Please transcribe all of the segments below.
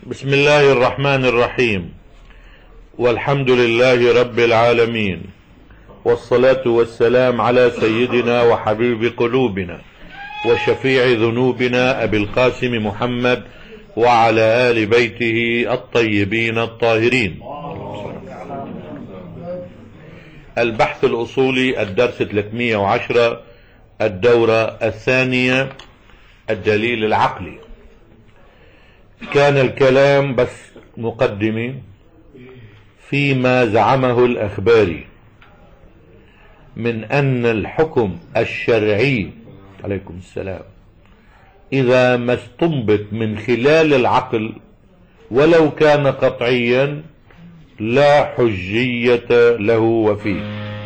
بسم الله الرحمن الرحيم، والحمد لله رب العالمين، والصلاة والسلام على سيدنا وحبيب قلوبنا وشفيع ذنوبنا أبي القاسم محمد وعلى آل بيته الطيبين الطاهرين. البحث الأصولي الدرس 310 الدورة الثانية، الدليل العقلي. كان الكلام بس مقدمة فيما زعمه الأخباري من أن الحكم الشرعي عليكم السلام إذا ما استنبط من خلال العقل ولو كان قطعيا لا حجية له وفيه،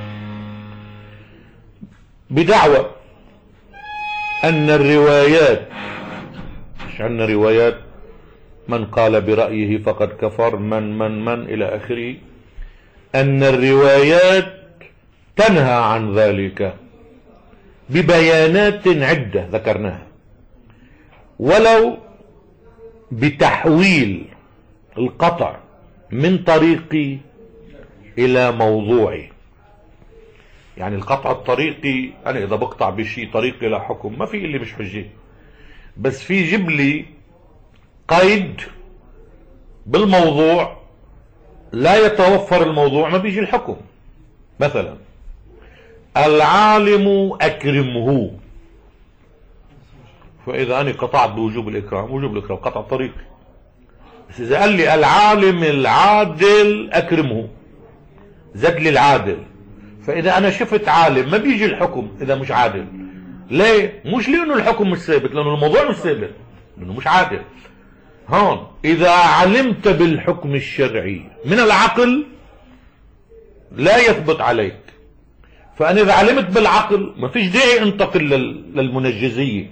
بدعوى أن الروايات، مش عندنا روايات من قال برأيه فقد كفر من إلى آخره، أن الروايات تنهى عن ذلك ببيانات عدة ذكرناها، ولو بتحويل القطع من طريقي إلى موضوعي. يعني القطع الطريقي أنا إذا بقطع بشيء طريقي إلى حكم ما في اللي مش حجة، بس في جبلي قيد بالموضوع لا يتوفر الموضوع ما بيجي الحكم. مثلا العالم أكرمه، فإذا أنا قطعت بوجوب الإكرام، وجوب الإكرام قطع طريقي. بس إذا قال لي العالم العادل أكرمه زاد لي العادل، فإذا أنا شفت عالم ما بيجي الحكم إذا مش عادل. ليه؟ مش لأنه الحكم مش ثابت، لأنه الموضوع مش ثابت، لأنه مش عادل. هون إذا علمت بالحكم الشرعي من العقل لا يثبت عليك، فأنا إذا علمت بالعقل ما فيش داعي انتقل للمنجزية.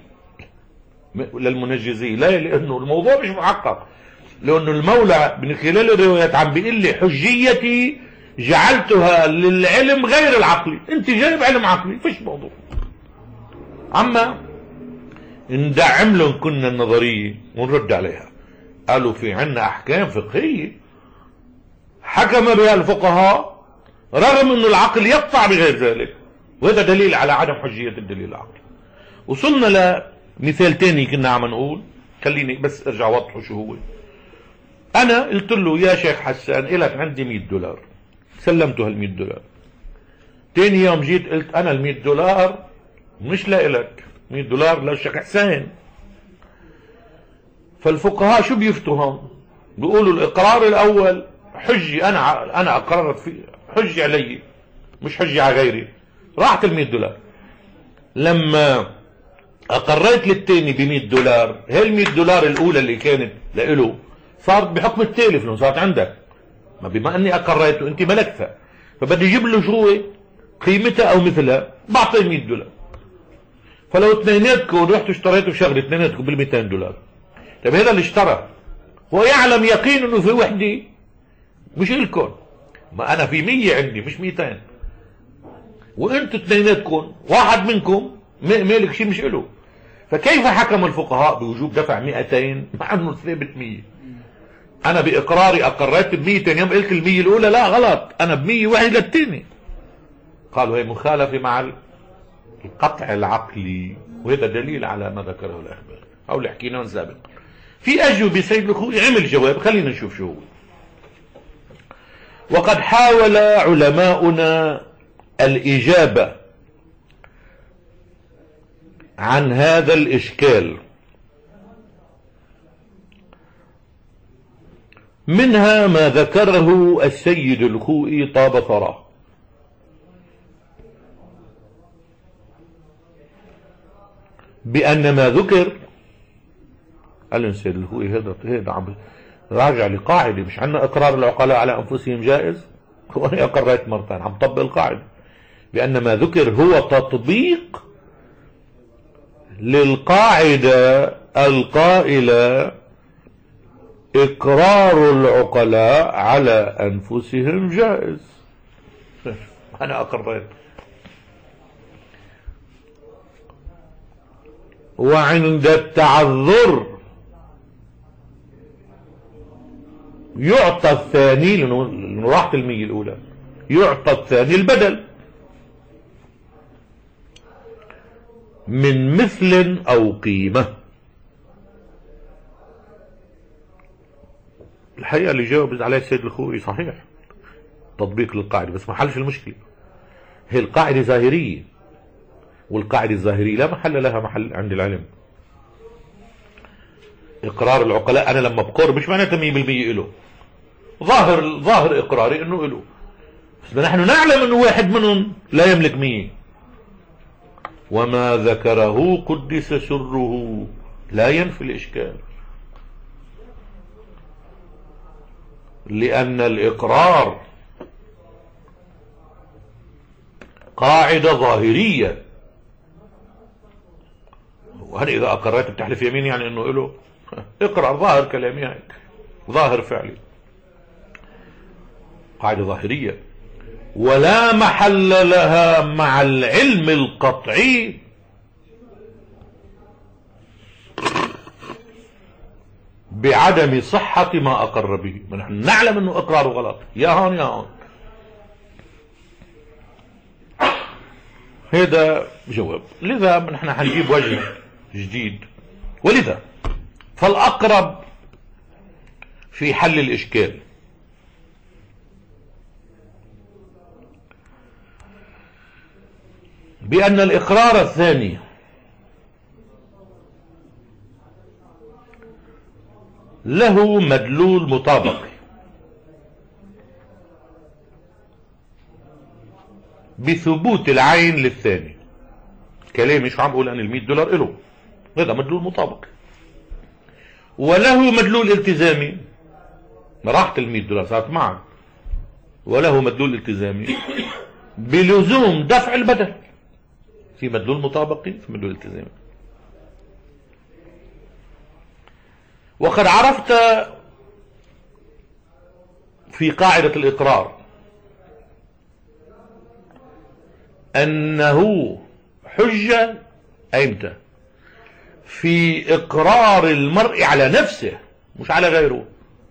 لا، لأنه الموضوع مش محقق، لأنه المولى من خلال الروايات عم بيقول لي حجيتي جعلتها للعلم غير العقلي. انت جايب علم عقلي فيش موضوع. عما ندعم لهم كنا النظرية ونرد عليها، قالوا في عنا أحكام فقهية حكم بها الفقهاء رغم أنه العقل يقطع بغير ذلك، وهذا دليل على عدم حجية الدليل العقلي. وصلنا لمثال تاني كنا عم نقول، خليني بس ارجع وضحه شو هو. انا قلت له يا شيخ حسان إلك عندي $100، سلمته $100. تاني يوم جيت قلت انا $100 مش لإلك، $100 للشيخ حسين. فالفقهاء شو بيفتوا هون؟ بيقولوا الإقرار الأول حجي، أنا أقررت فيه حجي علي مش حجي على غيري، راحت $100. لما أقريت للتاني $100، هي $100 الأولى اللي كانت لإله صارت بحكم التالف لأنه صارت عندك، ما بما أني أقريته أنت ملكتها، فبدي أجيب له شو قيمتها أو مثلها، بعطيه $100. فلو اثنيناتكم رحتوا اشتريتوا شغله اثنيناتكم $200، طيب هذا اللي اشترى هو يعلم يقين انه في وحده مش الكم، ما انا في 100 عندي مش 200، وانتوا اثنيناتكم واحد منكم مالك شيء مش له. فكيف حكم الفقهاء بوجوب دفع 200 مع انه ثابت 100؟ انا باقراري اقريت ب100، ثاني يوم قلت ال100 الاولى لا غلط انا ب100 واحد للثاني. قالوا هي مخالفه مع القطع العقلي، وهذا دليل على ما ذكره الاخبار او اللي حكيناه سابقا. في أجوبة سيد الخوئي عمل جواب، خلينا نشوف شو هو. وقد حاول علماؤنا الإجابة عن هذا الإشكال، منها ما ذكره السيد الخوئي طاب ثراه، بأن ما ذكر قال السيد الخوئي هذا عم راجع لقاعدة، مش عنا اقرار العقلاء على انفسهم جائز، وانا اقريت مرتين عم طبق القاعدة بأن ما ذكر هو تطبيق للقاعدة القائلة اقرار العقلاء على انفسهم جائز. انا اقريت. وعند التعذر يعطى الثاني لأنه راحت المية الأولى، يعطى الثاني البدل من مثل أو قيمة. الحقيقة اللي جاوب عليه السيد الخوئي صحيح، تطبيق للقاعدة، بس ما حلش المشكلة. هي القاعدة ظاهرية، والقاعدة الظاهرية لا محل لها محل عند العلم. إقرار العقلاء أنا لما بقر مش معناتها 100% إله، ظاهر إقراري إنه إله، بس نحن نعلم إنه واحد منهم لا يملك 100. وما ذكره قدس سره لا ينفي الإشكال، لأن الإقرار قاعدة ظاهرية. وهل إذا أقررت بتحلف يمين يعني إنه إله؟ إقرار ظاهر كلامي هيك، ظاهر فعلي، قاعدة ظاهرية ولا محل لها مع العلم القطعي بعدم صحة ما أقر به. نحن نعلم أنه إقراره غلط، يا هون يا هون. هذا جواب. لذا نحن حنجيب وجه جديد، ولذا فالأقرب في حل الإشكال بأن الإقرار الثاني له مدلول مطابقي بثبوت العين للثاني. كلامي مش عم بقول أن $100 له، هذا مدلول مطابقي، وله مدلول التزامي، راحت $100 صارت معك، وله مدلول التزامي بلزوم دفع البدل. في مدلول مطابقي، في مدلول التزامي. وقد عرفت في قاعدة الإقرار أنه حجة أيمتى؟ في إقرار المرء على نفسه مش على غيره،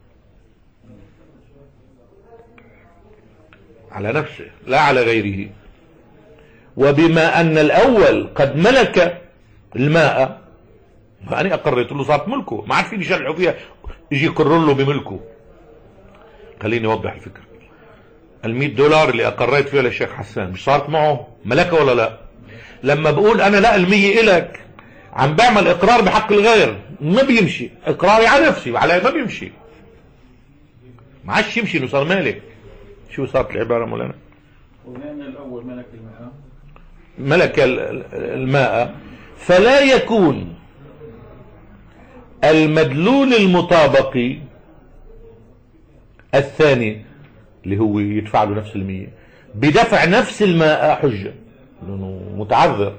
على نفسه لا على غيره. وبما أن الأول قد ملك الماء، فأنا أقررت له صارت ملكه، ما عاد فيني شرعه فيها يجي يقرر له بملكه. خليني أوضح الفكرة. $100 اللي أقريت فيها للشيخ حسان مش صارت معه ملكة ولا لا؟ لما بقول أنا لا 100 إلك عم بعمل إقرار بحق الغير، ما بيمشي إقراري على نفسي على ما بيمشي، ما عادش يمشي إنه صار مالك. شو صارت العبارة مولانا؟ ومن الأول ملك الماء، ملك الماء، فلا يكون المدلول المطابقي الثاني اللي هو يدفع له نفس 100 بدفع نفس الماء حجة، لأنه متعذر.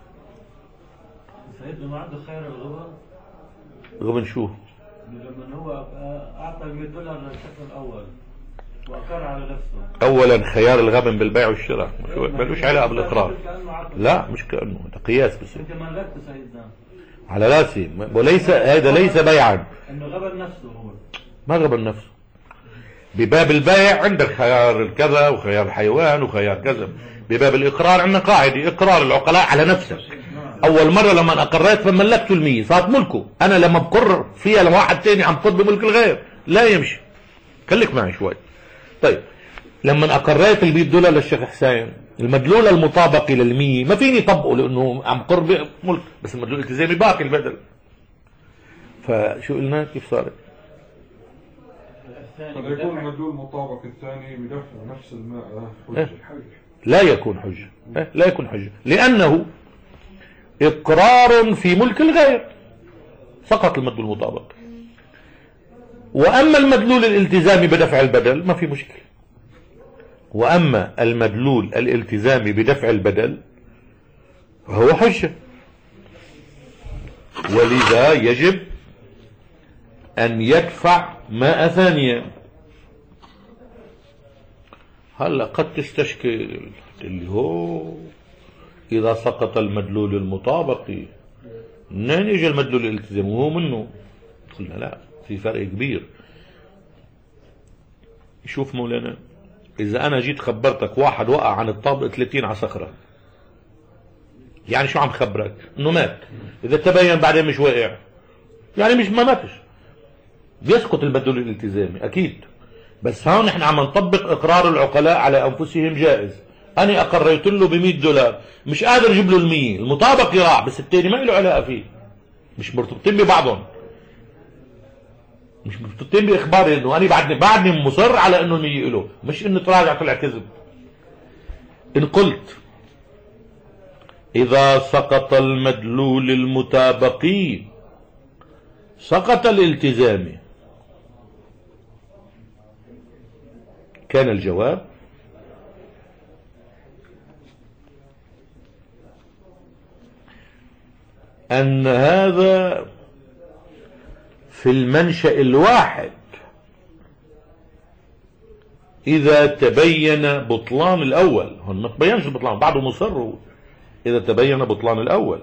سيدنا ما عنده خير الغبن. غبن شو؟ لما هو أعطى $100 للشخص الأول وأقر على نفسه. أولا خيار الغبن بالبيع والشراء ملوش علاقة بالإقرار. لا مش كأنه، ده قياس بس. أنت ملكت سيدنا على راسي، وليس هذا ليس بيعا. إنه غبن نفسه هو. ما غبن نفسه. بباب البيع عندك خيار الكذا وخيار الحيوان وخيار كذا. بباب الإقرار عندنا قاعدة، إقرار العقلاء على نفسه. أول مرة لما أقريت فملكته 100 صارت ملكه. أنا لما بقرر فيها لما واحد تاني عم خد بملك الغير لا يمشي. خليك معي شوي. طيب لما أقريت $100 للشيخ حسين، المدلول المطابقي لل100 ما فيني طبقه لأنه عم قرب ملك، بس المدلول الالتزامي باقي البدل. فشو قلنا كيف صارت؟ قد يكون المدلول المطابق الثاني بدفع نفس الماء حجة. لا يكون حجة، لا يكون حجة، لأنه إقرار في ملك الغير، سقط المدلول المطابق. وأما المدلول الالتزامي بدفع البدل ما في مشكلة. وأما المدلول الالتزامي بدفع البدل فهو حجة، ولذا يجب أن يدفع ماء ثانية. هلا قد تستشكل اللي هو إذا سقط المدلول المطابقي منين يجي المدلول الالتزامي وهو منه؟ قلنا لا، في فرق كبير. شوف مولانا، اذا انا جيت خبرتك واحد وقع عن الطابق 30 على صخرة، يعني شو عم خبرك؟ انه مات. اذا تبين بعدين مش واقع، يعني مش ما ماتش، بيسقط المدلول الالتزامي اكيد. بس هون احنا عم نطبق اقرار العقلاء على انفسهم جائز. انا اقريت له ب$100، مش قادر اجيب له ال100، المطابق يراع، بس التاني ما له علاقه فيه، مش مرتبطين ببعضهم، مش مرتبطين باخباري انه انا بعدني مصر على انه ال100 له، مش انه تراجع طلع كذب. ان قلت اذا سقط المدلول المطابقي سقط الالتزامي، كان الجواب أن هذا في المنشأ الواحد إذا تبين بطلان الأول. هون ما تبينش البطلان، بعده مصر إذا تبين بطلان الأول،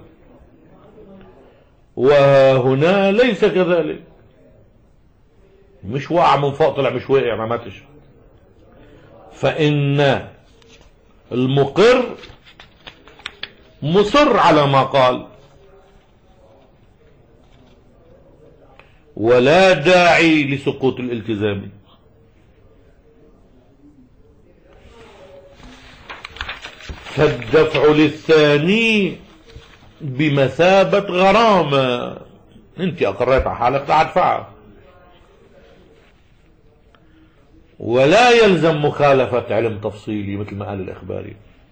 وهنا ليس كذلك، مش واقع من فوق طلع مش واقع ما ماتش. فإن المقر مصر على ما قال، ولا داعي لسقوط الالتزام. فالدفع للثاني بمثابة غرامة، انت اقريت على حالك تعال ادفعها، ولا يلزم مخالفة علم تفصيلي مثل ما قال الإخباري.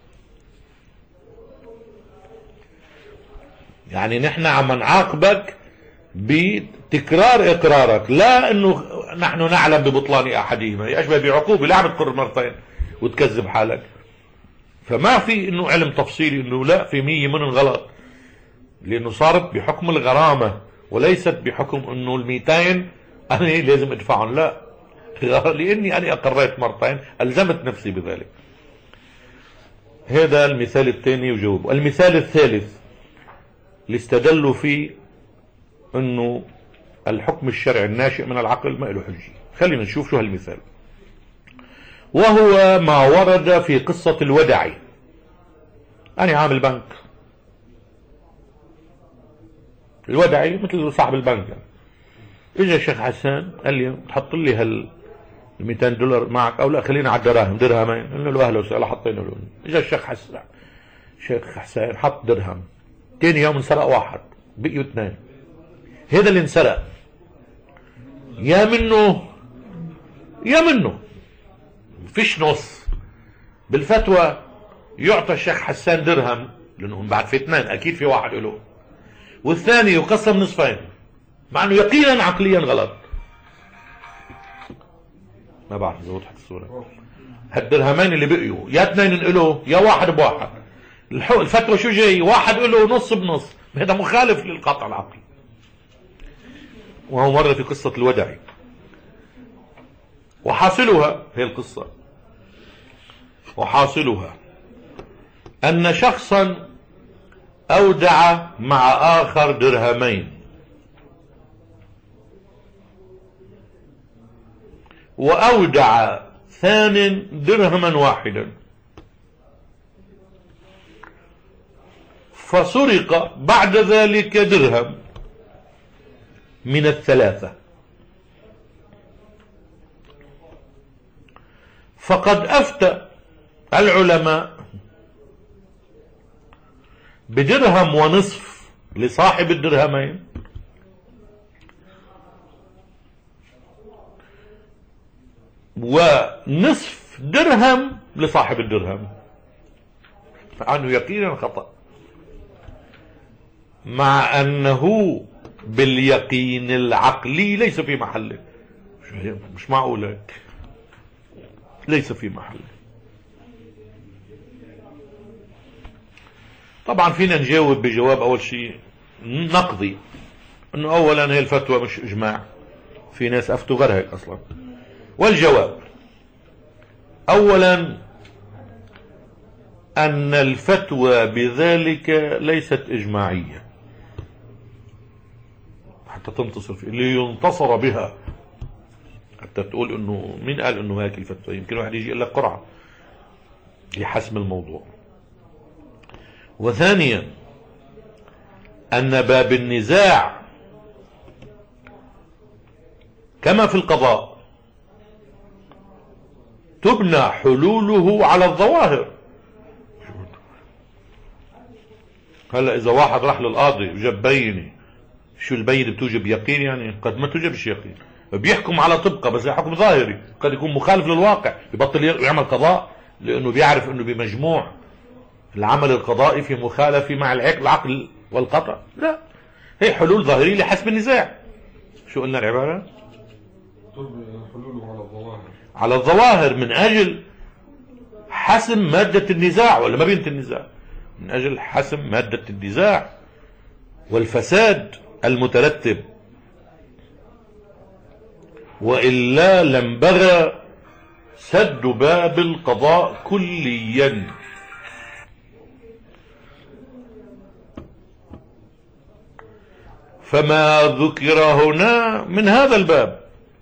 يعني نحن عم نعاقبك بتكرار إقرارك، لا أنه نحن نعلم ببطلان أحدهما، يشبه بعقوبة، لا عم تقر مرتين وتكذب حالك. فما في أنه علم تفصيلي أنه لا في 100 منهم غلط، لأنه صارت بحكم الغرامة وليست بحكم أنه ال200 أنا لازم أدفعهم، لا، لأني أنا أقريت مرتين ألزمت نفسي بذلك. هذا المثال الثاني وجوابه. المثال الثالث اللي استدلوا فيه أنه الحكم الشرعي الناشئ من العقل ما له حجة. خلينا نشوف شو هالمثال، وهو ما ورد في قصة الودعي. أنا عامل بنك، الودعي مثل صاحب البنك يعني. اجى الشيخ حسان قال لي تحط لي $200 معك او لا خلينا على الدراهم، درهمين. قلنا له اهلا وسهلا، حطينا له. اجى الشيخ حسان حط درهم، ثاني يوم انسرق واحد، بقيوا 2. هذا اللي انسرق يا منه فيش نص. بالفتوى يعطى الشيخ حسان درهم لانه بعد في 2، اكيد في واحد له، والثاني يقسم نصفين، مع انه يقينا عقليا غلط. ما بعرف اذا وضحت الصورة. هالدرهمين اللي بقيوا يا 2 له يا واحد بواحد. الفتوى شو جاي؟ واحد له نص بنص، هذا مخالف للقطع العقلي. وهو مرة في قصة الودعي. وحاصلها هي القصة، وحاصلها أن شخصا أودع مع آخر درهمين، وأودع ثان درهما واحدا، فسرق بعد ذلك درهم من ال3. فقد أفتى العلماء بدرهم ونصف لصاحب الدرهمين، ونصف درهم لصاحب الدرهم، فعنه يقينا خطأ، مع أنه باليقين العقلي ليس في محله. مش معقول، ليس في محله. طبعا فينا نجاوب بجواب أول شيء نقضي، أنه أولا هي الفتوى مش إجماع، في ناس أفتوا غير هيك أصلا. والجواب أولا أن الفتوى بذلك ليست إجماعية حتى تنتصر فيه، لينتصر بها حتى تقول انه مين قال انه هيك الفتوى، يمكن واحد يجي يقول لك قرعة لحسم الموضوع. وثانيا أن باب النزاع كما في القضاء تبنى حلوله على الظواهر. هلا إذا واحد راح للقاضي وجاب بينة، شو البينة بتوجب يقين؟ يعني قد ما توجبش يقين، بيحكم على طبقة بس حكم ظاهري قد يكون مخالف للواقع، يبطل يعمل قضاء لأنه بيعرف أنه بمجموع العمل القضائي في مخالفة مع العقل والقطع. لا، هي حلول ظاهرية لحسب النزاع. شو قلنا العبارة؟ حلوله على الظواهر، على الظواهر من أجل حسم مادة النزاع، ولا ما بينت النزاع، من أجل حسم مادة النزاع والفساد المترتب، وإلا لانبغى سد باب القضاء كليا. فما ذكر هنا من هذا الباب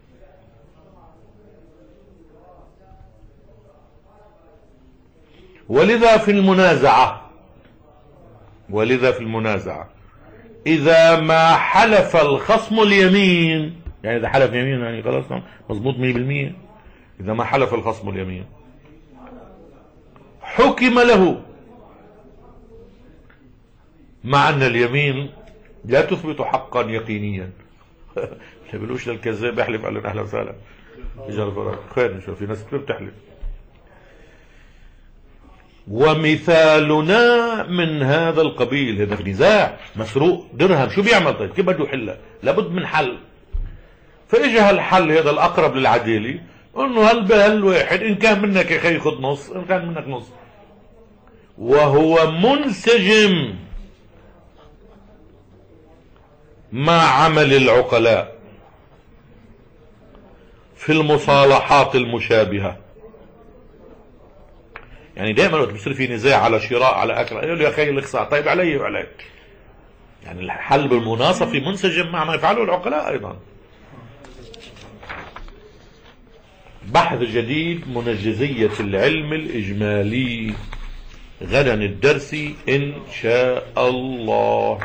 ولذا في المنازعة إذا ما حلف الخصم اليمين، يعني إذا حلف يمين يعني خلاص مضبوط 100%، إذا ما حلف الخصم اليمين حكم له، مع أن اليمين لا تثبت حقا يقينيا. ما بيقولوش للكذاب يحلف، قال له أهلا وسهلا خير، نشوف في ناس كثير بتحلف. ومثالنا من هذا القبيل، هذا نزاع مسروق درهم، شو بيعمل؟ طيب كيف بده يحلها؟ لابد من حل. فاجى هالحل هذا الأقرب للعدالة، انه هالواحد ان كان منك يا اخي خذ نص، ان كان منك نص، وهو منسجم مع عمل العقلاء في المصالحات المشابهة. يعني دائما وقت بصير في نزاع على شراء على اكل، يقول له يا اخي الاخصاء، طيب علي وعليك. يعني الحل بالمناصفة منسجم مع ما يفعله العقلاء ايضا. بحث جديد، منجزية العلم الإجمالي، غدا الدرس إن شاء الله.